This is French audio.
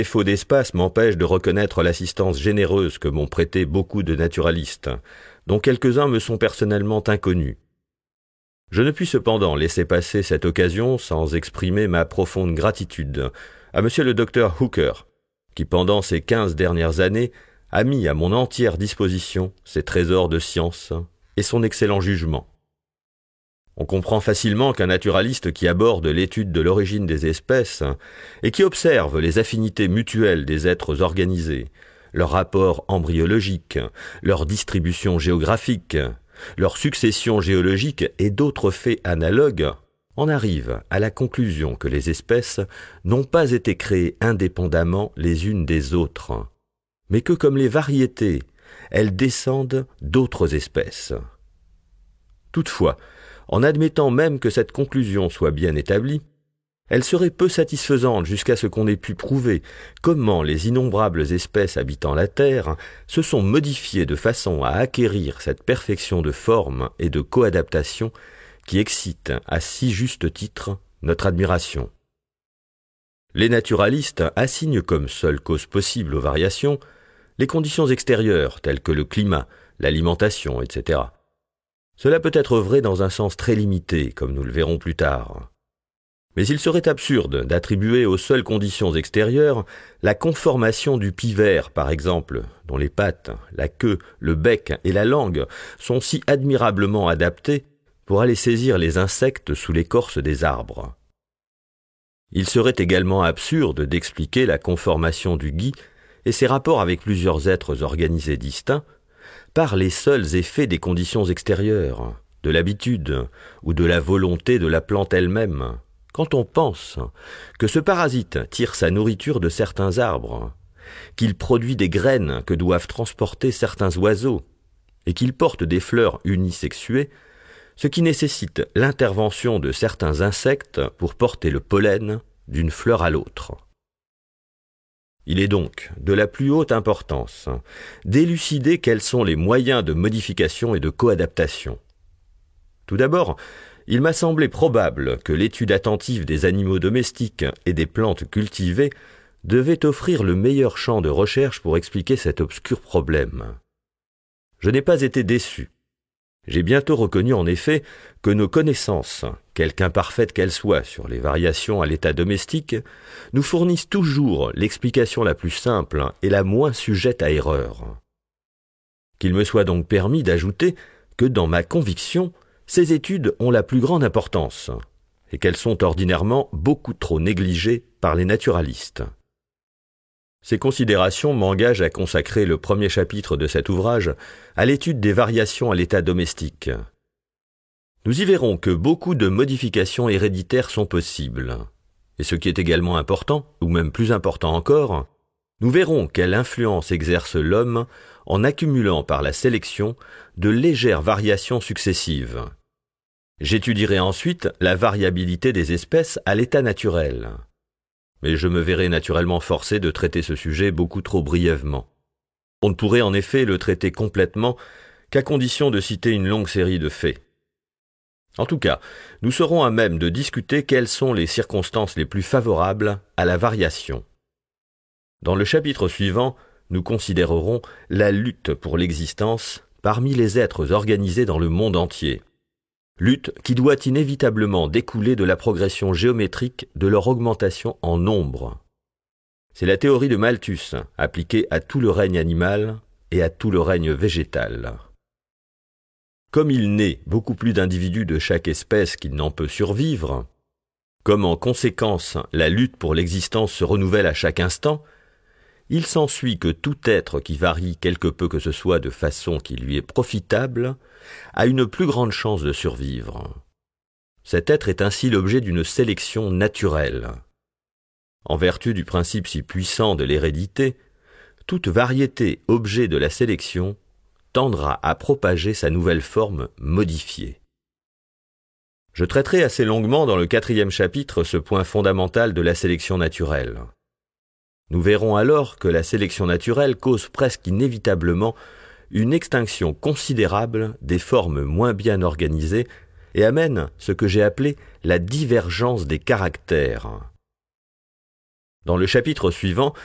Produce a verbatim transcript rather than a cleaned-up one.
défaut d'espace m'empêche de reconnaître l'assistance généreuse que m'ont prêtée beaucoup de naturalistes, dont quelques-uns me sont personnellement inconnus. Je ne puis cependant laisser passer cette occasion sans exprimer ma profonde gratitude à monsieur le docteur Hooker, qui pendant ces quinze dernières années a mis à mon entière disposition ses trésors de science et son excellent jugement. On comprend facilement qu'un naturaliste qui aborde l'étude de l'origine des espèces et qui observe les affinités mutuelles des êtres organisés, leur rapport embryologique, leur distribution géographique, leur succession géologique et d'autres faits analogues, en arrive à la conclusion que les espèces n'ont pas été créées indépendamment les unes des autres, mais que comme les variétés, elles descendent d'autres espèces. Toutefois, en admettant même que cette conclusion soit bien établie, elle serait peu satisfaisante jusqu'à ce qu'on ait pu prouver comment les innombrables espèces habitant la Terre se sont modifiées de façon à acquérir cette perfection de forme et de coadaptation qui excite à si juste titre notre admiration. Les naturalistes assignent comme seule cause possible aux variations les conditions extérieures telles que le climat, l'alimentation, et cetera. Cela peut être vrai dans un sens très limité, comme nous le verrons plus tard. Mais il serait absurde d'attribuer aux seules conditions extérieures la conformation du pivert, par exemple, dont les pattes, la queue, le bec et la langue sont si admirablement adaptés pour aller saisir les insectes sous l'écorce des arbres. Il serait également absurde d'expliquer la conformation du gui et ses rapports avec plusieurs êtres organisés distincts par les seuls effets des conditions extérieures, de l'habitude ou de la volonté de la plante elle-même, quand on pense que ce parasite tire sa nourriture de certains arbres, qu'il produit des graines que doivent transporter certains oiseaux, et qu'il porte des fleurs unisexuées, ce qui nécessite l'intervention de certains insectes pour porter le pollen d'une fleur à l'autre. Il est donc de la plus haute importance d'élucider quels sont les moyens de modification et de coadaptation. Tout d'abord, il m'a semblé probable que l'étude attentive des animaux domestiques et des plantes cultivées devait offrir le meilleur champ de recherche pour expliquer cet obscur problème. Je n'ai pas été déçu. J'ai bientôt reconnu en effet que nos connaissances, quelque imparfaites qu'elles soient sur les variations à l'état domestique, nous fournissent toujours l'explication la plus simple et la moins sujette à erreur. Qu'il me soit donc permis d'ajouter que dans ma conviction, ces études ont la plus grande importance et qu'elles sont ordinairement beaucoup trop négligées par les naturalistes. Ces considérations m'engagent à consacrer le premier chapitre de cet ouvrage à l'étude des variations à l'état domestique. Nous y verrons que beaucoup de modifications héréditaires sont possibles. Et ce qui est également important, ou même plus important encore, nous verrons quelle influence exerce l'homme en accumulant par la sélection de légères variations successives. J'étudierai ensuite la variabilité des espèces à l'état naturel. Mais je me verrai naturellement forcé de traiter ce sujet beaucoup trop brièvement. On ne pourrait en effet le traiter complètement qu'à condition de citer une longue série de faits. En tout cas, nous serons à même de discuter quelles sont les circonstances les plus favorables à la variation. Dans le chapitre suivant, nous considérerons la lutte pour l'existence parmi les êtres organisés dans le monde entier. Lutte qui doit inévitablement découler de la progression géométrique de leur augmentation en nombre. C'est la théorie de Malthus, appliquée à tout le règne animal et à tout le règne végétal. Comme il naît beaucoup plus d'individus de chaque espèce qu'il n'en peut survivre, comme en conséquence la lutte pour l'existence se renouvelle à chaque instant, il s'ensuit que tout être qui varie quelque peu que ce soit de façon qui lui est profitable a une plus grande chance de survivre. Cet être est ainsi l'objet d'une sélection naturelle. En vertu du principe si puissant de l'hérédité, toute variété objet de la sélection tendra à propager sa nouvelle forme modifiée. Je traiterai assez longuement dans le quatrième chapitre ce point fondamental de la sélection naturelle. Nous verrons alors que la sélection naturelle cause presque inévitablement une extinction considérable des formes moins bien organisées et amène ce que j'ai appelé la divergence des caractères. Dans le chapitre suivant,